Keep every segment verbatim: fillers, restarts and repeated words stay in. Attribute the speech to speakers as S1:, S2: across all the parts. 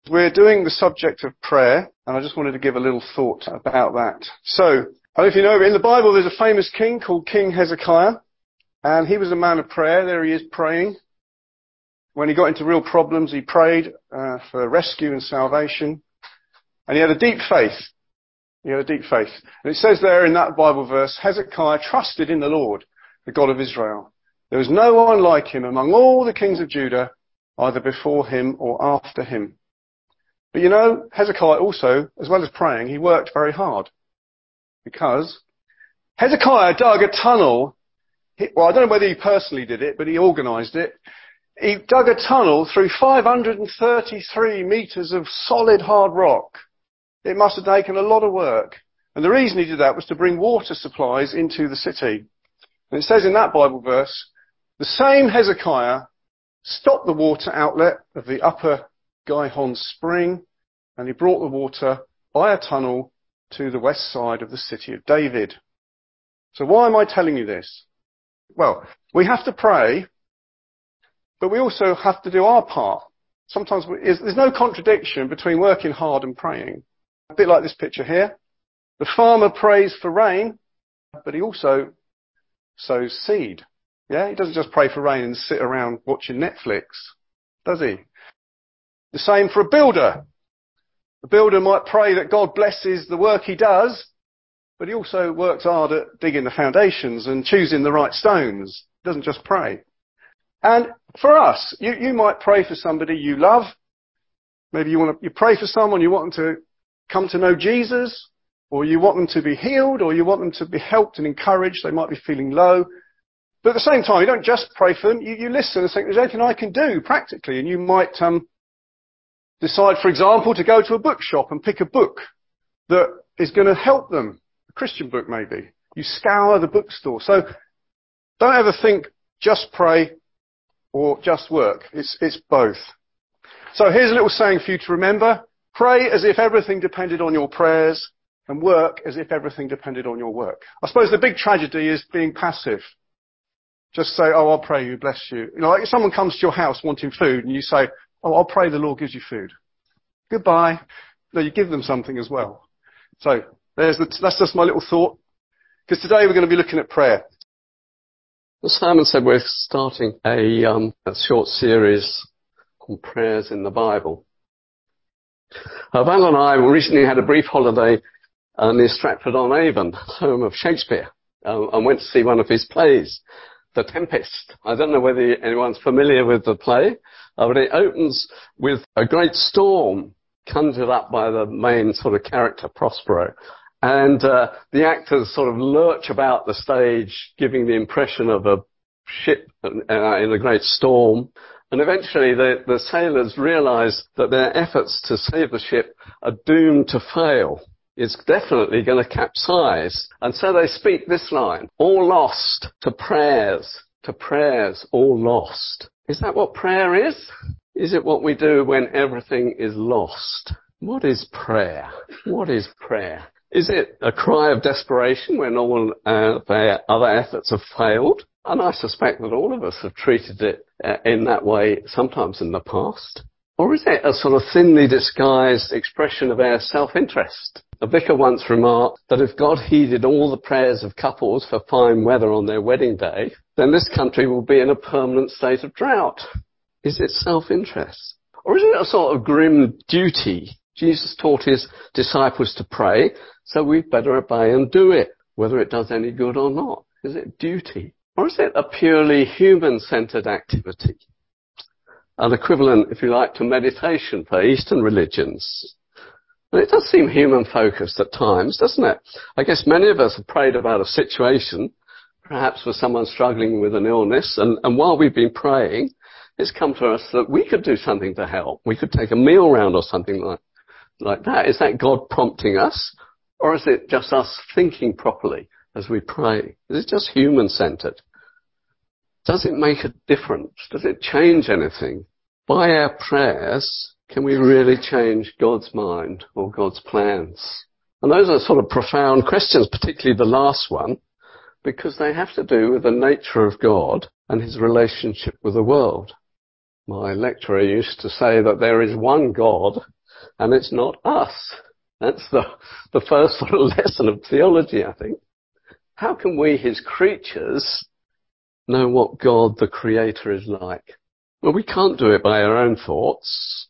S1: We're doing the subject of prayer, and I just wanted to give a little thought about that. So, I don't know if you know, in the Bible there's a famous king called King Hezekiah, and he was a man of prayer. There he is praying. When he got into real problems, he prayed uh, for rescue and salvation, and he had a deep faith. He had a deep faith. And it says there in that Bible verse, Hezekiah trusted in the Lord, the God of Israel. There was no one like him among all the kings of Judah, either before him or after him. But you know, Hezekiah also, as well as praying, he worked very hard. Because Hezekiah dug a tunnel. He, well, I don't know whether he personally did it, but he organised it. He dug a tunnel through five hundred thirty-three metres of solid hard rock. It must have taken a lot of work. And the reason he did that was to bring water supplies into the city. And it says in that Bible verse, the same Hezekiah stopped the water outlet of the upper Gihon spring, and he brought the water by a tunnel to the west side of the city of David. So why am I telling you this? Well, we have to pray, but we also have to do our part. Sometimes we, there's no contradiction between working hard and praying. A bit like this picture here. The farmer prays for rain, but he also sows seed. Yeah, he doesn't just pray for rain and sit around watching Netflix, does he? The same for a builder. The builder might pray that God blesses the work he does, but he also works hard at digging the foundations and choosing the right stones. He doesn't just pray. And for us, you, you might pray for somebody you love. Maybe you want to, you pray for someone, you want them to come to know Jesus, or you want them to be healed, or you want them to be helped and encouraged. They might be feeling low. But at the same time, you don't just pray for them. You, you listen and think, there's anything I can do practically. And you might um, decide, for example, to go to a bookshop and pick a book that is going to help them. A Christian book, maybe. You scour the bookstore. So don't ever think just pray or just work. It's, it's both. So here's a little saying for you to remember. Pray as if everything depended on your prayers, and work as if everything depended on your work. I suppose the big tragedy is being passive. Just say, oh, I'll pray you, bless you. You know, like if someone comes to your house wanting food and you say, oh, I'll pray the Lord gives you food. Goodbye. No, you give them something as well. So there's the, that's just my little thought. Because today we're going to be looking at prayer.
S2: Well, Simon said we're starting a, um, a short series on prayers in the Bible. Uh, Val and I recently had a brief holiday uh, near Stratford-on-Avon, home of Shakespeare, uh, and went to see one of his plays, The Tempest. I don't know whether anyone's familiar with the play, uh, but it opens with a great storm conjured up by the main sort of character, Prospero. And uh, the actors sort of lurch about the stage, giving the impression of a ship uh, in a great storm. And eventually the, the sailors realise that their efforts to save the ship are doomed to fail. It's definitely going to capsize. And so they speak this line, all lost to prayers, to prayers, all lost. Is that what prayer is? Is it what we do when everything is lost? What is prayer? What is prayer? Is it a cry of desperation when all uh, their other efforts have failed? And I suspect that all of us have treated it uh, in that way sometimes in the past. Or is it a sort of thinly disguised expression of our self-interest? A vicar once remarked that if God heeded all the prayers of couples for fine weather on their wedding day, then this country will be in a permanent state of drought. Is it self-interest? Or is it a sort of grim duty? Jesus taught his disciples to pray, so we'd better obey and do it, whether it does any good or not. Is it duty? Or is it a purely human-centered activity? An equivalent, if you like, to meditation for Eastern religions. And it does seem human-focused at times, doesn't it? I guess many of us have prayed about a situation, perhaps for someone struggling with an illness, and, and while we've been praying, it's come to us that we could do something to help. We could take a meal round or something like, like that. Is that God prompting us? Or is it just us thinking properly as we pray? Is it just human-centered? Does it make a difference? Does it change anything? By our prayers, can we really change God's mind or God's plans? And those are sort of profound questions, particularly the last one, because they have to do with the nature of God and his relationship with the world. My lecturer used to say that there is one God and it's not us. That's the, the first sort of lesson of theology, I think. How can we, his creatures, know what God, the Creator, is like? Well, we can't do it by our own thoughts.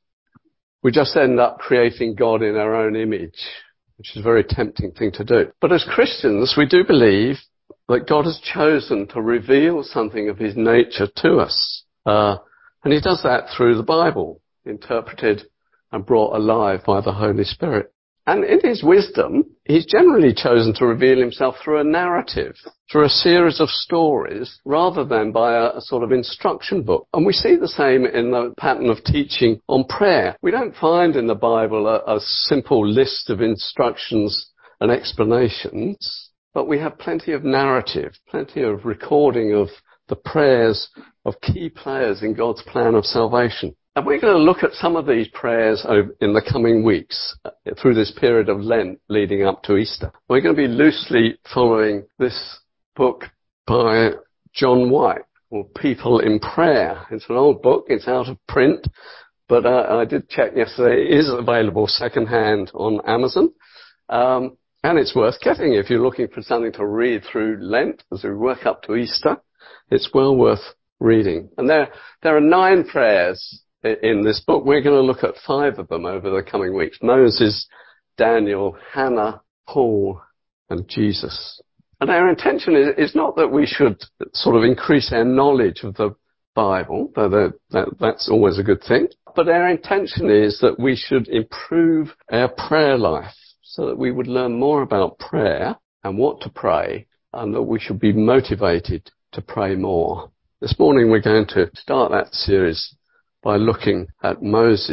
S2: We just end up creating God in our own image, which is a very tempting thing to do. But as Christians, we do believe that God has chosen to reveal something of his nature to us. Uh, and he does that through the Bible, interpreted and brought alive by the Holy Spirit. And in his wisdom, he's generally chosen to reveal himself through a narrative, through a series of stories, rather than by a, a sort of instruction book. And we see the same in the pattern of teaching on prayer. We don't find in the Bible a, a simple list of instructions and explanations, but we have plenty of narrative, plenty of recording of the prayers of key players in God's plan of salvation. And we're going to look at some of these prayers in the coming weeks through this period of Lent leading up to Easter. We're going to be loosely following this book by John White, called People in Prayer. It's an old book. It's out of print, but uh, I did check yesterday. It is available secondhand on Amazon. Um, and it's worth getting if you're looking for something to read through Lent as we work up to Easter. It's well worth reading. And there, there are nine prayers in this book. We're going to look at five of them over the coming weeks. Moses, Daniel, Hannah, Paul, and Jesus. And our intention is, is not that we should sort of increase our knowledge of the Bible, though that, that, that's always a good thing. But our intention is that we should improve our prayer life so that we would learn more about prayer and what to pray, and that we should be motivated to pray more. This morning we're going to start that series by looking at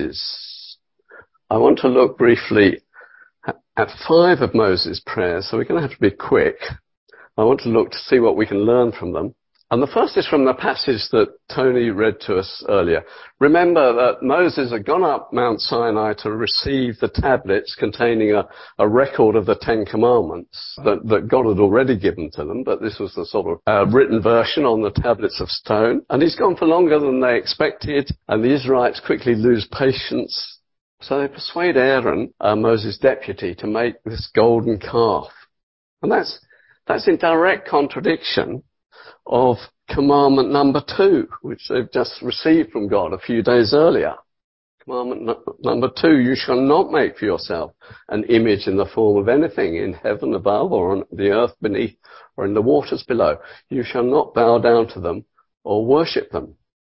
S2: Moses. I want to look briefly at five of Moses' prayers, so we're going to have to be quick. I want to look to see what we can learn from them. And the first is from the passage that Tony read to us earlier. Remember that Moses had gone up Mount Sinai to receive the tablets containing a, a record of the Ten Commandments that, that God had already given to them, but this was the sort of uh, written version on the tablets of stone. And he's gone for longer than they expected, and the Israelites quickly lose patience. So they persuade Aaron, uh, Moses' deputy, to make this golden calf. And that's, that's in direct contradiction of commandment number two, which they've just received from God a few days earlier. Commandment no- number two, you shall not make for yourself an image in the form of anything in heaven above or on the earth beneath or in the waters below. You shall not bow down to them or worship them.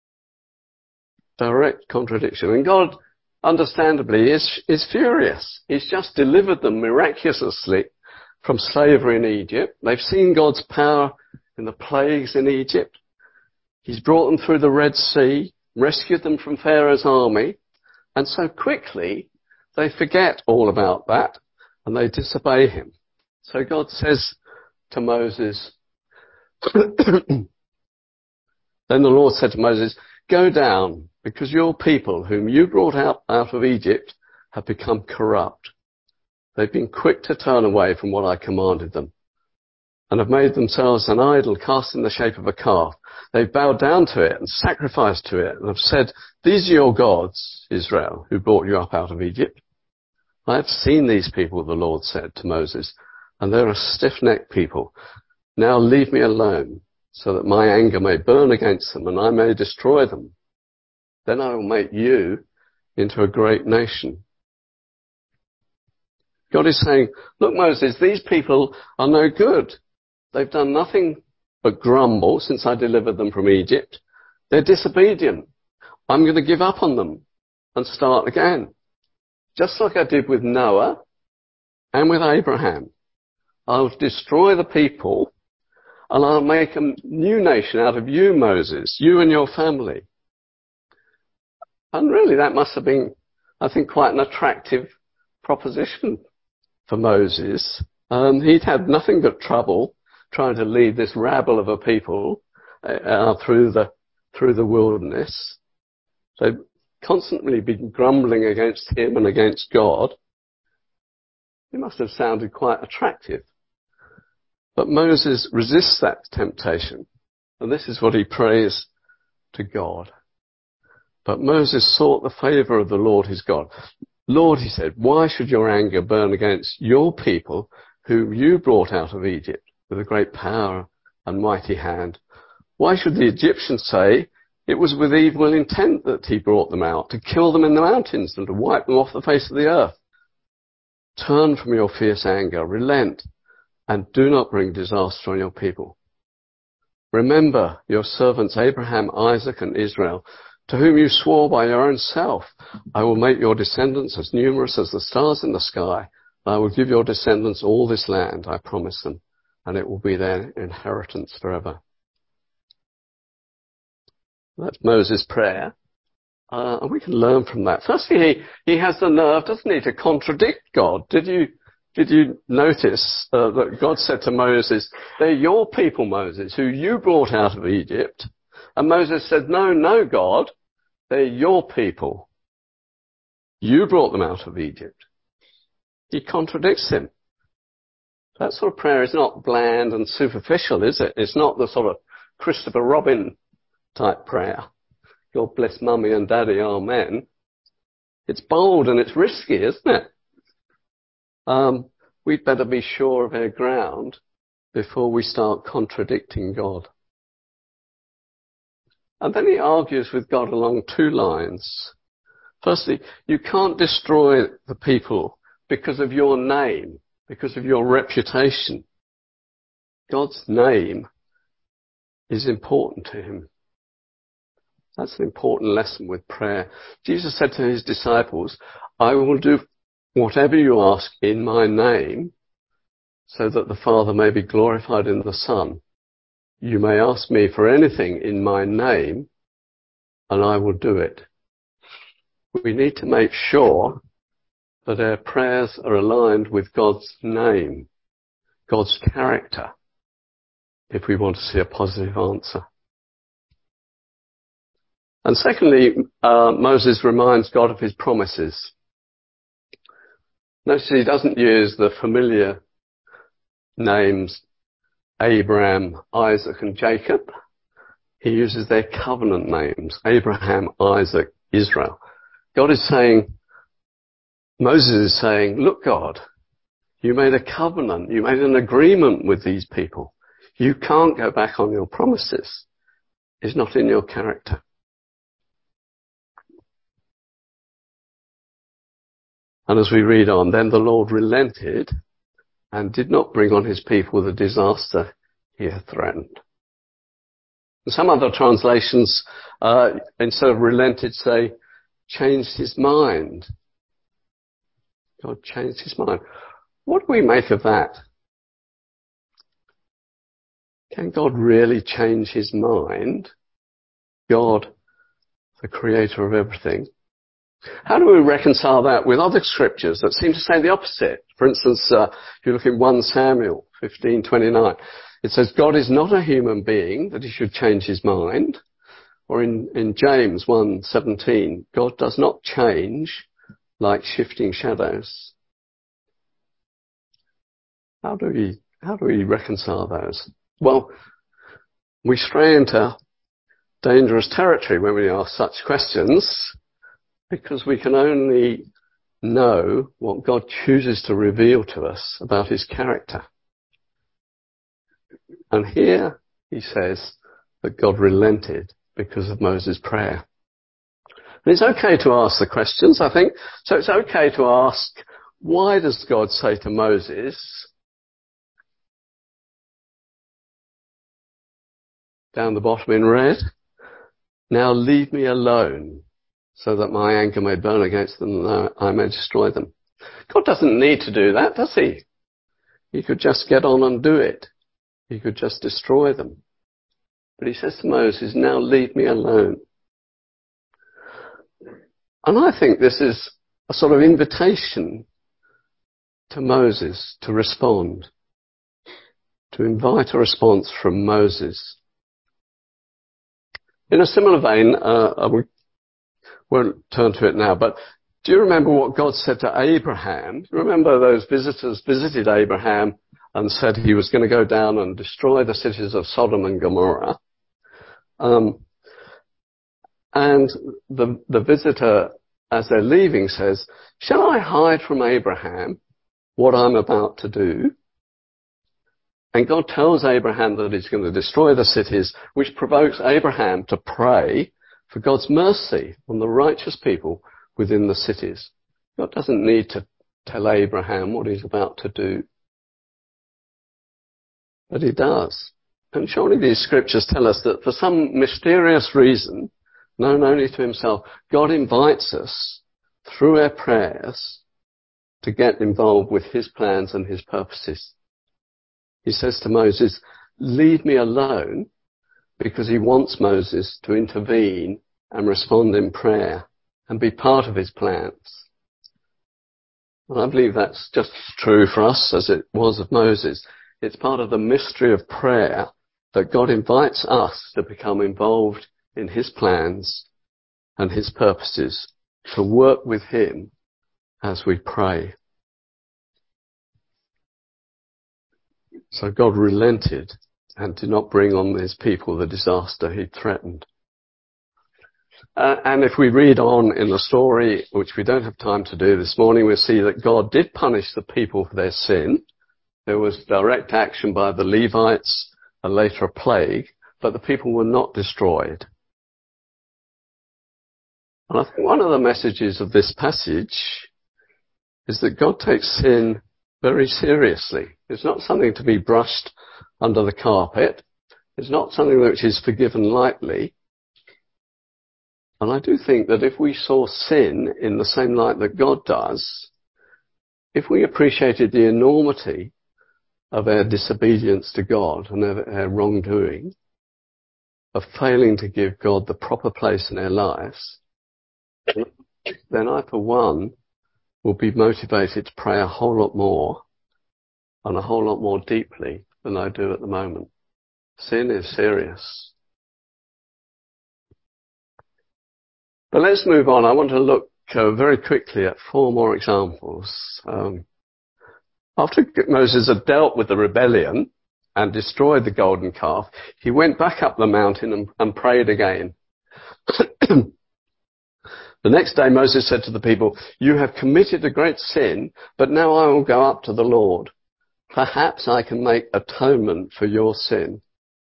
S2: Direct contradiction. And God, understandably, is, is furious. He's just delivered them miraculously from slavery in Egypt. They've seen God's power in the plagues in Egypt. He's brought them through the Red Sea, rescued them from Pharaoh's army, and so quickly they forget all about that and they disobey him. So God says to Moses, then the Lord said to Moses, go down, because your people whom you brought out, out of Egypt have become corrupt. They've been quick to turn away from what I commanded them, and have made themselves an idol cast in the shape of a calf. They've bowed down to it and sacrificed to it and have said, these are your gods, Israel, who brought you up out of Egypt. I have seen these people, the Lord said to Moses, and they're a stiff-necked people. Now leave me alone, so that my anger may burn against them and I may destroy them. Then I will make you into a great nation. God is saying, look, Moses, these people are no good. They've done nothing but grumble since I delivered them from Egypt. They're disobedient. I'm going to give up on them and start again. Just like I did with Noah and with Abraham. I'll destroy the people and I'll make a new nation out of you, Moses, you and your family. And really that must have been, I think, quite an attractive proposition for Moses. Um, he'd had nothing but trouble trying to lead this rabble of a people uh, through the through the wilderness. They'd constantly been grumbling against him and against God. It must have sounded quite attractive. But Moses resists that temptation, and this is what he prays to God. But Moses sought the favour of the Lord his God. Lord, he said, why should your anger burn against your people whom you brought out of Egypt with a great power and mighty hand? Why should the Egyptians say it was with evil intent that he brought them out, to kill them in the mountains and to wipe them off the face of the earth? Turn from your fierce anger, relent, and do not bring disaster on your people. Remember your servants Abraham, Isaac, and Israel, to whom you swore by your own self, I will make your descendants as numerous as the stars in the sky. I will give your descendants all this land, I promise them, and it will be their inheritance forever. That's Moses' prayer. Uh, and we can learn from that. Firstly, he, he has the nerve, doesn't he, to contradict God. Did you, did you notice uh, that God said to Moses, they're your people, Moses, who you brought out of Egypt? And Moses said, no, no, God, they're your people. You brought them out of Egypt. He contradicts him. That sort of prayer is not bland and superficial, is it? It's not the sort of Christopher Robin type prayer. God bless mummy and daddy, amen. It's bold and it's risky, isn't it? Um, we'd better be sure of our ground before we start contradicting God. And then he argues with God along two lines. Firstly, you can't destroy the people because of your name, because of your reputation. God's name is important to him. That's an important lesson with prayer. Jesus said to his disciples, I will do whatever you ask in my name so that the Father may be glorified in the Son. You may ask me for anything in my name and I will do it. We need to make sure that our prayers are aligned with God's name, God's character, if we want to see a positive answer. And secondly, uh, Moses reminds God of his promises. Notice he doesn't use the familiar names Abraham, Isaac, and Jacob. He uses their covenant names, Abraham, Isaac, Israel. God is saying, Moses is saying, look, God, you made a covenant, you made an agreement with these people. You can't go back on your promises. It's not in your character. And as we read on, then the Lord relented and did not bring on his people the disaster he had threatened. And some other translations, uh, instead of relented, say, changed his mind. God changed his mind. What do we make of that? Can God really change his mind? God, the creator of everything. How do we reconcile that with other scriptures that seem to say the opposite? For instance, uh, if you look in First Samuel fifteen twenty-nine, it says, God is not a human being that he should change his mind. Or in, in James one seventeen, God does not change like shifting shadows. How do we, how do we reconcile those? Well, we stray into dangerous territory when we ask such questions, because we can only know what God chooses to reveal to us about his character. And here he says that God relented because of Moses' prayer. And it's okay to ask the questions, I think. So it's okay to ask, why does God say to Moses, down the bottom in red, now leave me alone, so that my anger may burn against them and I may destroy them. God doesn't need to do that, does he? He could just get on and do it. He could just destroy them. But he says to Moses, now leave me alone. And I think this is a sort of invitation to Moses to respond, to invite a response from Moses. In a similar vein, uh, we won't turn to it now, but do you remember what God said to Abraham? Remember those visitors visited Abraham and said he was going to go down and destroy the cities of Sodom and Gomorrah. Um, and the, the visitor as they're leaving, says, "Shall I hide from Abraham what I'm about to do?" And God tells Abraham that he's going to destroy the cities, which provokes Abraham to pray for God's mercy on the righteous people within the cities. God doesn't need to tell Abraham what he's about to do, but he does. And surely these scriptures tell us that for some mysterious reason, known only to himself, God invites us through our prayers to get involved with his plans and his purposes. He says to Moses, "Leave me alone," because he wants Moses to intervene and respond in prayer and be part of his plans. And I believe that's just as true for us as it was of Moses. It's part of the mystery of prayer that God invites us to become involved in his plans and his purposes, to work with him as we pray. So God relented and did not bring on his people the disaster he threatened. Uh, and if we read on in the story, which we don't have time to do this morning, we'll see that God did punish the people for their sin. There was direct action by the Levites and later a plague, but the people were not destroyed. And I think one of the messages of this passage is that God takes sin very seriously. It's not something to be brushed under the carpet. It's not something which is forgiven lightly. And I do think that if we saw sin in the same light that God does, if we appreciated the enormity of our disobedience to God and our, our wrongdoing, of failing to give God the proper place in our lives, then I, for one, will be motivated to pray a whole lot more and a whole lot more deeply than I do at the moment. Sin is serious. But let's move on. I want to look uh, very quickly at four more examples. Um, after Moses had dealt with the rebellion and destroyed the golden calf, he went back up the mountain and, and prayed again. The next day Moses said to the people, "You have committed a great sin, but now I will go up to the Lord. Perhaps I can make atonement for your sin."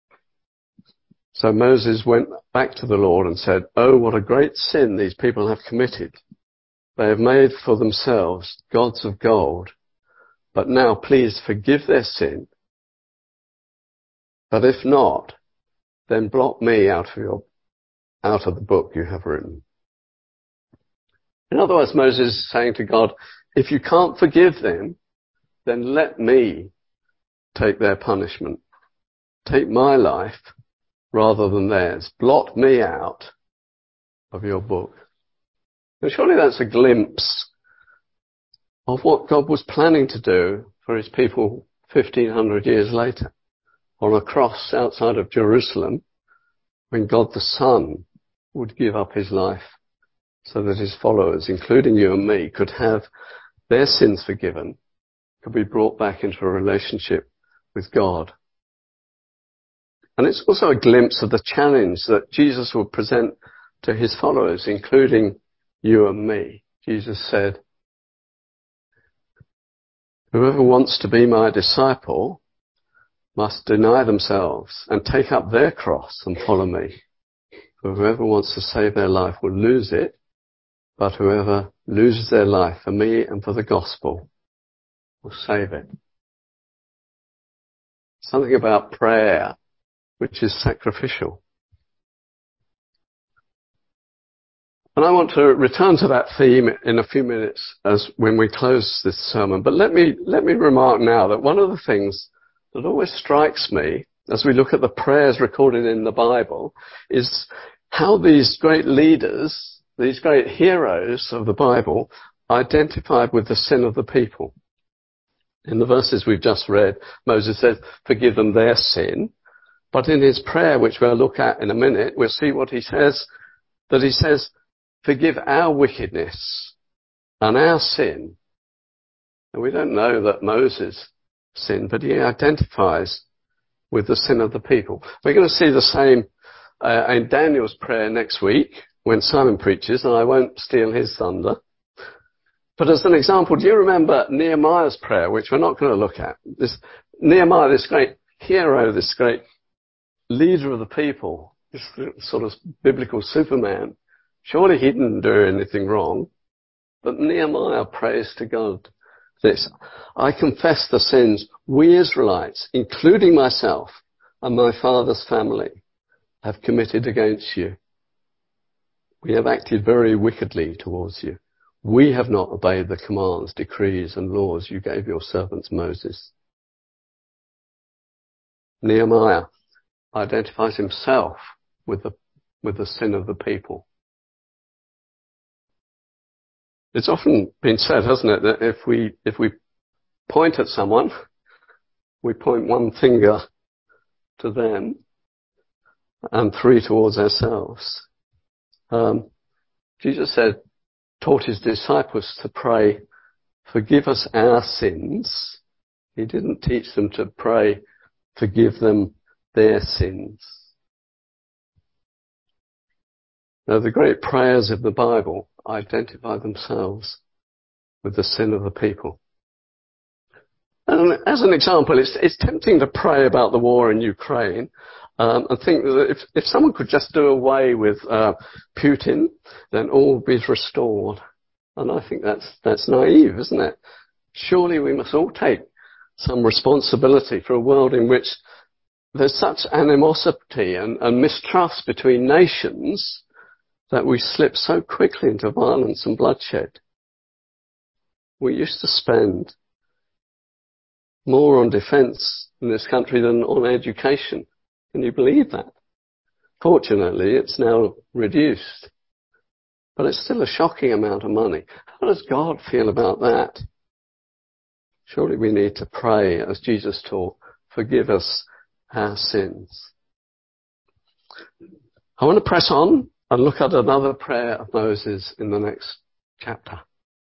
S2: So Moses went back to the Lord and said, "Oh, what a great sin these people have committed. They have made for themselves gods of gold. But now please forgive their sin. But if not, then blot me out of your, out of the book you have written." In other words, Moses is saying to God, if you can't forgive them, then let me take their punishment. Take my life rather than theirs. Blot me out of your book. And surely that's a glimpse of what God was planning to do for his people fifteen hundred years later on a cross outside of Jerusalem, when God the Son would give up his life so that his followers, including you and me, could have their sins forgiven, could be brought back into a relationship with God. And it's also a glimpse of the challenge that Jesus will present to his followers, including you and me. Jesus said, "Whoever wants to be my disciple must deny themselves and take up their cross and follow me. For whoever wants to save their life will lose it, but whoever loses their life for me and for the gospel will save it." Something about prayer which is sacrificial. And I want to return to that theme in a few minutes as when we close this sermon. But let me, let me remark now that one of the things that always strikes me as we look at the prayers recorded in the Bible is how these great leaders, these great heroes of the Bible, identified with the sin of the people. In the verses we've just read, Moses says, "Forgive them their sin." But in his prayer, which we'll look at in a minute, we'll see what he says, that he says, "Forgive our wickedness and our sin." And we don't know that Moses sinned, but he identifies with the sin of the people. We're going to see the same uh, in Daniel's prayer next week, when Simon preaches, and I won't steal his thunder. But as an example, do you remember Nehemiah's prayer, which we're not going to look at? This Nehemiah, this great hero, this great leader of the people, this sort of biblical Superman. Surely he didn't do anything wrong. But Nehemiah prays to God this: I confess the sins we Israelites, including myself and my father's family, have committed against you. We have acted very wickedly towards you. We have not obeyed the commands, decrees, and laws you gave your servant Moses. Nehemiah identifies himself with the, with the sin of the people. It's often been said, hasn't it, that if we, if we point at someone, we point one finger to them and three towards ourselves. Um, Jesus said, taught his disciples to pray, forgive us our sins. He didn't teach them to pray, forgive them their sins. Now, the great prayers of the Bible identify themselves with the sin of the people. And as an example, it's, it's tempting to pray about the war in Ukraine um, and think that if, if someone could just do away with uh, Putin, then all would be restored. And I think that's that's naive, isn't it? Surely we must all take some responsibility for a world in which there's such animosity and, and mistrust between nations that we slip so quickly into violence and bloodshed. We used to spend more on defence in this country than on education. Can you believe that? Fortunately, it's now reduced. But it's still a shocking amount of money. How does God feel about that? Surely we need to pray, as Jesus taught, forgive us our sins. I want to press on and look at another prayer of Moses in the next chapter.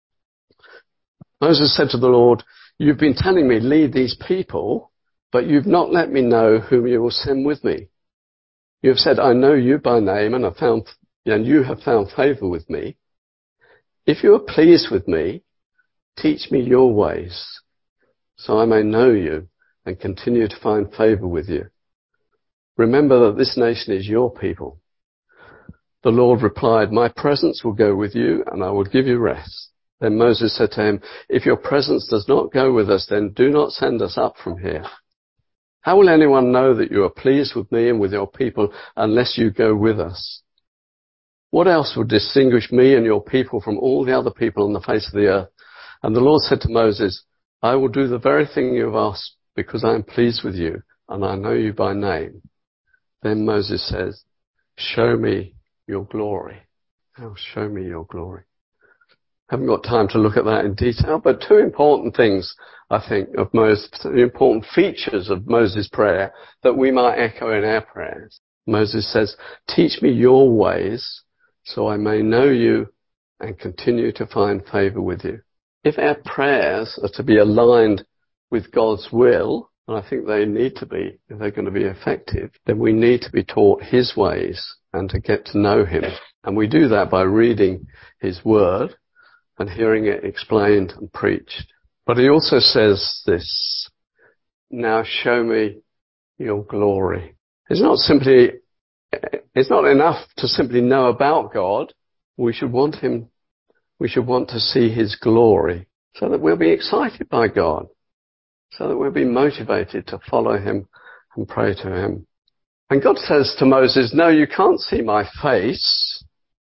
S2: Moses said to the Lord, you've been telling me, lead these people, but you've not let me know whom you will send with me. You have said, I know you by name and have found, and you have found favour with me. If you are pleased with me, teach me your ways, so I may know you and continue to find favour with you. Remember that this nation is your people. The Lord replied, my presence will go with you and I will give you rest. Then Moses said to him, if your presence does not go with us, then do not send us up from here. How will anyone know that you are pleased with me and with your people unless you go with us? What else would distinguish me and your people from all the other people on the face of the earth? And the Lord said to Moses, I will do the very thing you have asked because I am pleased with you and I know you by name. Then Moses says, show me your glory. Oh, show me your glory. Haven't got time to look at that in detail, but two important things, I think, of Moses, important features of Moses' prayer that we might echo in our prayers. Moses says, teach me your ways so I may know you and continue to find favour with you. If our prayers are to be aligned with God's will, and I think they need to be if they're going to be effective, then we need to be taught his ways and to get to know him. And we do that by reading his word and hearing it explained and preached. But he also says this, now show me your glory. It's not simply, it's not enough to simply know about God. We should want him, we should want to see his glory so that we'll be excited by God, so that we'll be motivated to follow him and pray to him. And God says to Moses, no, you can't see my face.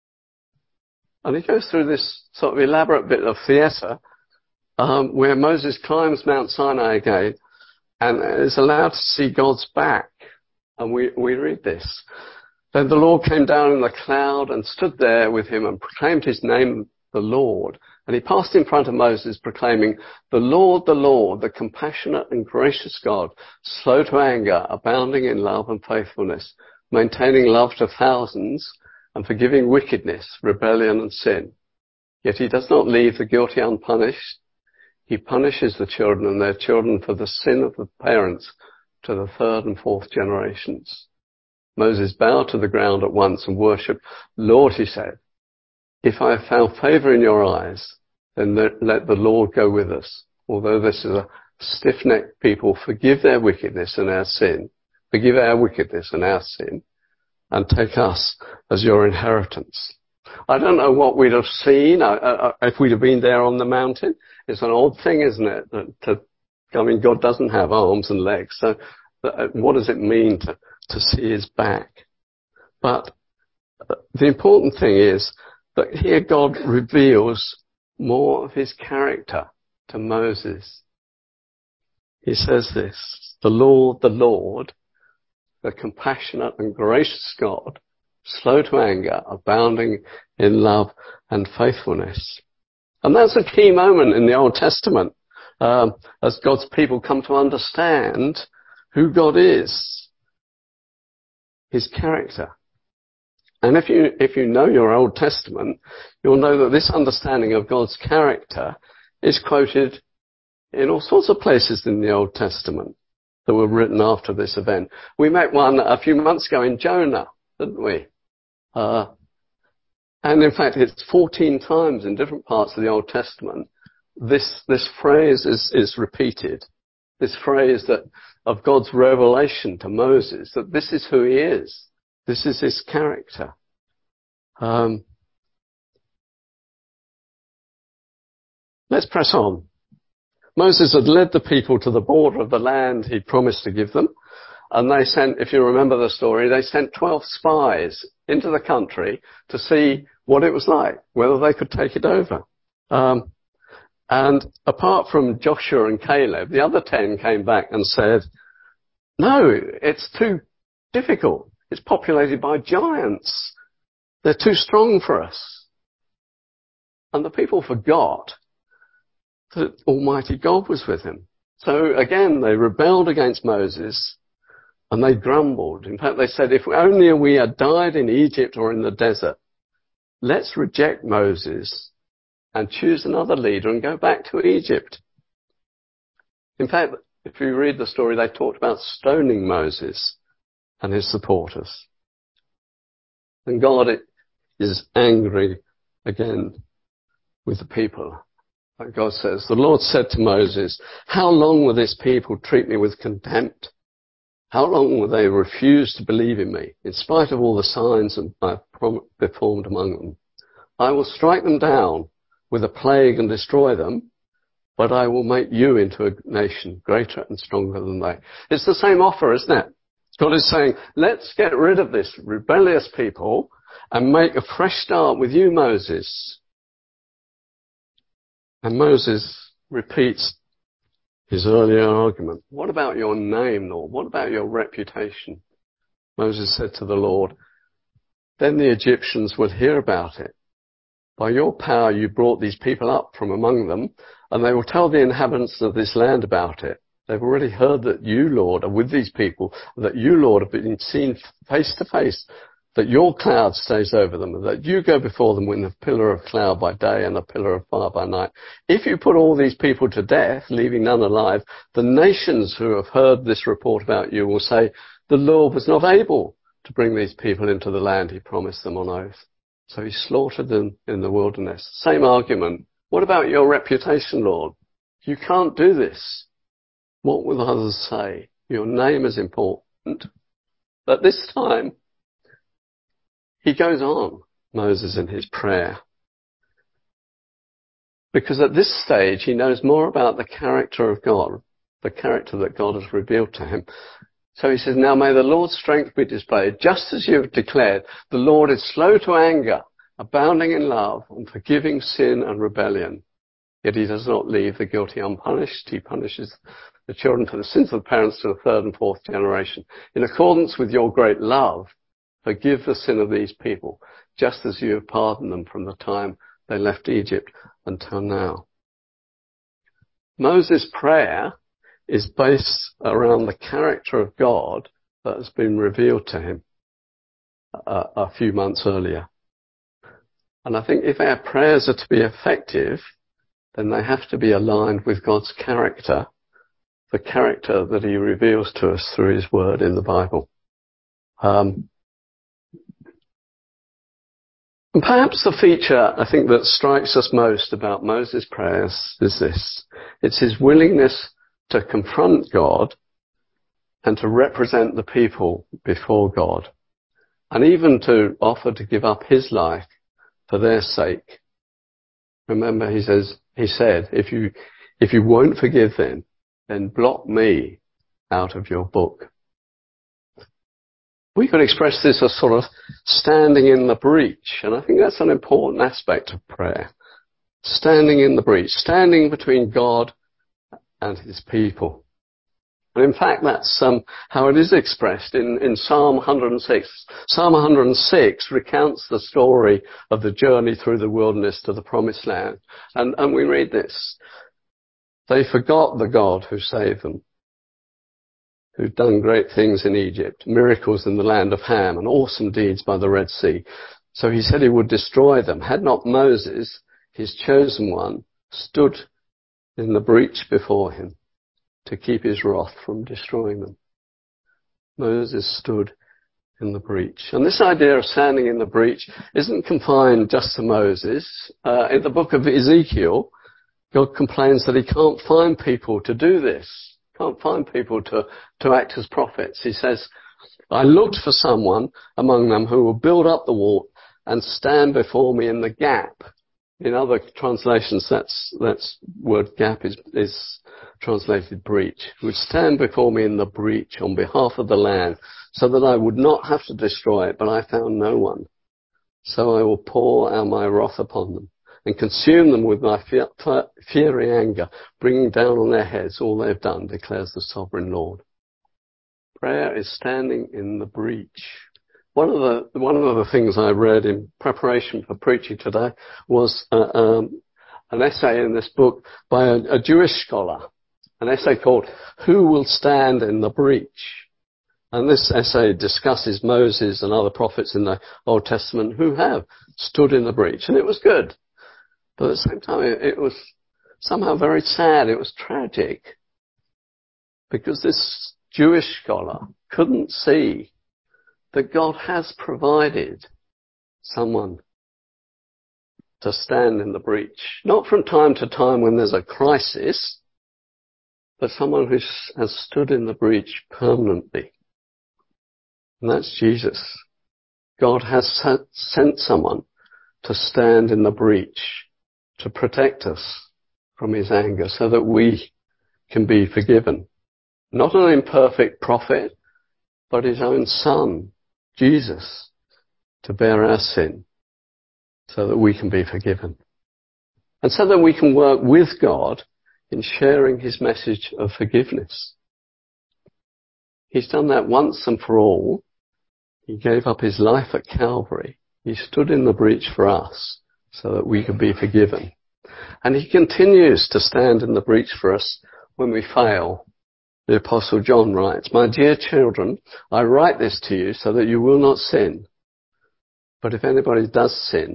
S2: And he goes through this sort of elaborate bit of theatre um, where Moses climbs Mount Sinai again and is allowed to see God's back. And we, we read this. Then the Lord came down in the cloud and stood there with him and proclaimed his name, the Lord. And he passed in front of Moses, proclaiming, the Lord, the Lord, the compassionate and gracious God, slow to anger, abounding in love and faithfulness, maintaining love to thousands, and forgiving wickedness, rebellion and sin. Yet he does not leave the guilty unpunished. He punishes the children and their children for the sin of the parents to the third and fourth generations. Moses bowed to the ground at once and worshipped. Lord, he said, if I have found favor in your eyes, then let the Lord go with us. Although this is a stiff-necked people, forgive their wickedness and our sin. Forgive our wickedness and our sin, and take us as your inheritance. I don't know what we'd have seen uh, uh, if we'd have been there on the mountain. It's an odd thing, isn't it? That to, I mean, God doesn't have arms and legs, so uh, what does it mean to, to see his back? But uh, the important thing is that here God reveals more of his character to Moses. He says this, the Lord, the Lord, the compassionate and gracious God, slow to anger, abounding in love and faithfulness. And that's a key moment in the Old Testament, um, as God's people come to understand who God is, his character. And if you, if you know your Old Testament, you'll know that this understanding of God's character is quoted in all sorts of places in the Old Testament that were written after this event. We met one a few months ago in Jonah, didn't we? Uh, and in fact, it's fourteen times in different parts of the Old Testament. This, this phrase is, is repeated. This phrase that, of God's revelation to Moses, that this is who he is. This is his character. Um, let's press on. Moses had led the people to the border of the land he promised to give them. And they sent, if you remember the story, they sent twelve spies into the country to see what it was like, whether they could take it over. Um, and apart from Joshua and Caleb, the other ten came back and said, no, it's too difficult. It's populated by giants. They're too strong for us. And the people forgot that Almighty God was with him. So again, they rebelled against Moses and they grumbled. In fact, they said, if only we had died in Egypt or in the desert, let's reject Moses and choose another leader and go back to Egypt. In fact, if you read the story, they talked about stoning Moses and his supporters. And God is angry again with the people. Like God says, the Lord said to Moses, how long will this people treat me with contempt? How long will they refuse to believe in me, in spite of all the signs I've performed among them? I will strike them down with a plague and destroy them, but I will make you into a nation greater and stronger than they. It's the same offer, isn't it? God is saying, let's get rid of this rebellious people and make a fresh start with you, Moses. And Moses repeats his earlier argument. What about your name, Lord? What about your reputation? Moses said to the Lord, then the Egyptians will hear about it. By your power you brought these people up from among them, and they will tell the inhabitants of this land about it. They've already heard that you, Lord, are with these people, that you, Lord, have been seen face to face, that your cloud stays over them, and that you go before them with a pillar of cloud by day and a pillar of fire by night. If you put all these people to death, leaving none alive, the nations who have heard this report about you will say, the Lord was not able to bring these people into the land he promised them on oath. So he slaughtered them in the wilderness. Same argument. What about your reputation, Lord? You can't do this. What will others say? Your name is important. But this time, he goes on, Moses, in his prayer. Because at this stage, he knows more about the character of God, the character that God has revealed to him. So he says, now may the Lord's strength be displayed, just as you have declared. The Lord is slow to anger, abounding in love, and forgiving sin and rebellion. Yet he does not leave the guilty unpunished. He punishes the children for the sins of the parents to the third and fourth generation. In accordance with your great love, forgive the sin of these people, just as you have pardoned them from the time they left Egypt until now. Moses' prayer is based around the character of God that has been revealed to him a, a few months earlier. And I think if our prayers are to be effective, then they have to be aligned with God's character, the character that he reveals to us through his word in the Bible. Um, and perhaps the feature, I think, that strikes us most about Moses' prayers is this. It's his willingness to confront God and to represent the people before God, and even to offer to give up his life for their sake. Remember, he says, he said, if you, if you won't forgive them, then blot me out of your book. We could express this as sort of standing in the breach, and I think that's an important aspect of prayer. Standing in the breach, standing between God and his people. And in fact, that's um, how it is expressed in, in Psalm one hundred six. Psalm one hundred six recounts the story of the journey through the wilderness to the promised land. And, and we read this. They forgot the God who saved them, who'd done great things in Egypt, miracles in the land of Ham, and awesome deeds by the Red Sea. So he said he would destroy them. Had not Moses, his chosen one, stood in the breach before him to keep his wrath from destroying them. Moses stood in the breach. And this idea of standing in the breach isn't confined just to Moses. Uh, in the book of Ezekiel, God complains that he can't find people to do this. Can't find people to, to act as prophets. He says, I looked for someone among them who will build up the wall and stand before me in the gap. In other translations, that's, that's word gap is, is translated breach. Would stand before me in the breach on behalf of the land so that I would not have to destroy it, but I found no one. So I will pour out my wrath upon them and consume them with my fiery anger, bringing down on their heads all they've done, declares the sovereign Lord. Prayer is standing in the breach. One of the one of the things I read in preparation for preaching today was uh, um, an essay in this book by a, a Jewish scholar, an essay called "Who Will Stand in the Breach?" And this essay discusses Moses and other prophets in the Old Testament who have stood in the breach, and it was good. But at the same time, it, it was somehow very sad. It was tragic because this Jewish scholar couldn't see that God has provided someone to stand in the breach. Not from time to time when there's a crisis, but someone who has stood in the breach permanently. And that's Jesus. God has sent someone to stand in the breach, to protect us from his anger so that we can be forgiven. Not an imperfect prophet, but his own son, Jesus, to bear our sin so that we can be forgiven. And so that we can work with God in sharing his message of forgiveness. He's done that once and for all. He gave up his life at Calvary. He stood in the breach for us so that we could be forgiven. And he continues to stand in the breach for us when we fail. The Apostle John writes, my dear children, I write this to you so that you will not sin. But if anybody does sin,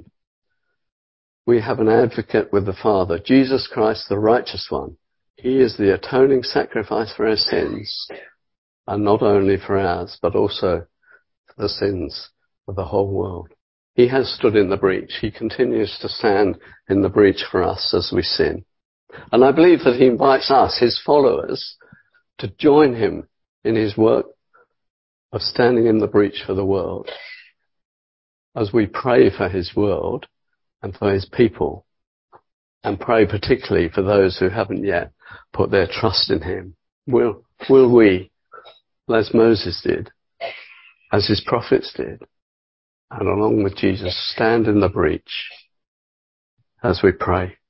S2: we have an advocate with the Father, Jesus Christ, the righteous one. He is the atoning sacrifice for our sins, and not only for ours, but also for the sins of the whole world. He has stood in the breach. He continues to stand in the breach for us as we sin. And I believe that he invites us, his followers, to join him in his work of standing in the breach for the world as we pray for his world and for his people, and pray particularly for those who haven't yet put their trust in him. Will, will we, as Moses did, as his prophets did, and along with Jesus, stand in the breach as we pray?